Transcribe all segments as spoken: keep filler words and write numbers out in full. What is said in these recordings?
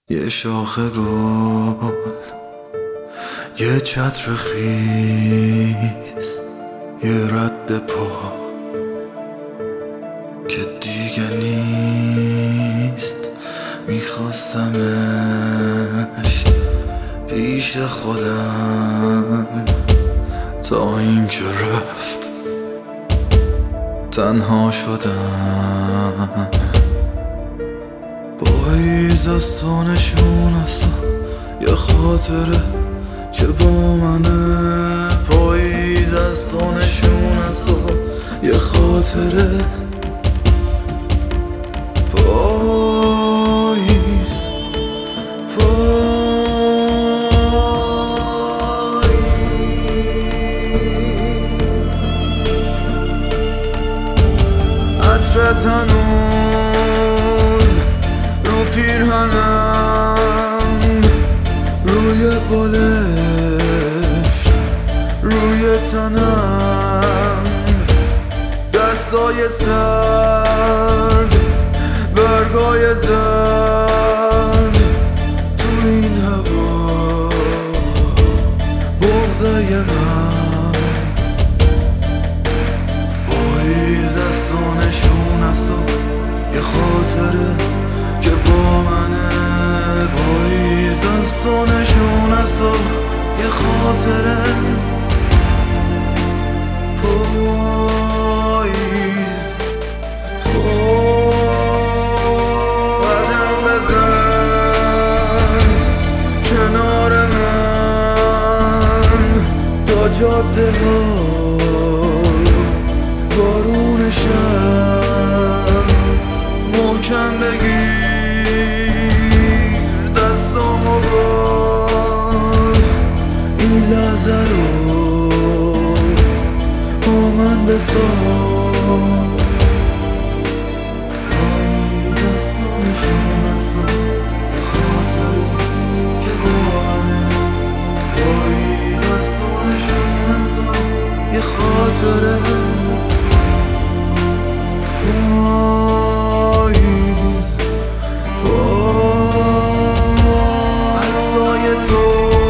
یه شاخه گل، یه چتر خیس، یه رد پا که دیگه نیست. میخواستمش پیش خودم تا اینکه رفت تنها شدم. پاییز از تو نشون است، یه خاطره که با منه. پاییز از تو نشون است، یه خاطره. پاییز پاییز عطرت هنوز رو پیرهنم، روی بالش، روی تنم. دستای سرد، برگای زرد، تو این هوا بغضای من. پاییز از تو نشون است، یه خاطره که با منه. پاییز از تو نشون است، یه خاطره. پاییز قدم بزن کنار من تا جاده ها بارون شب. محکم بگیر دستامو باز، این لحظه رو با من بساز. پاییز از تو نشون است، یه خاطره که با منه. پاییز از تو نشون است، یه خاطره. پاییز پاییز عکسای تو،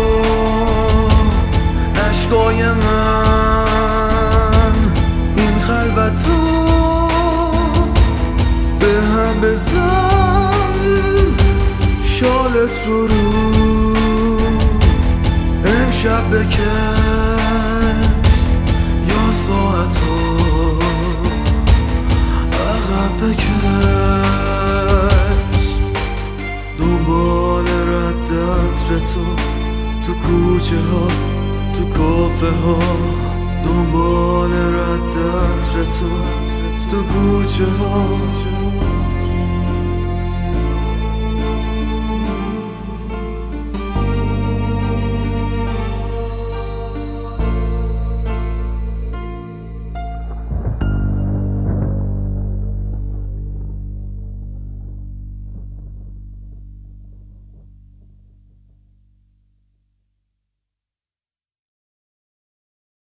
عشقای من، این خلوتو به هم بزن. شالت رو رو امشب بکش، یا ساعتا عقب بکش. دنبال رد عطر تو تو کوچه ها، تو کافه ها. دنبال رد عطر تو تو کوچه ها.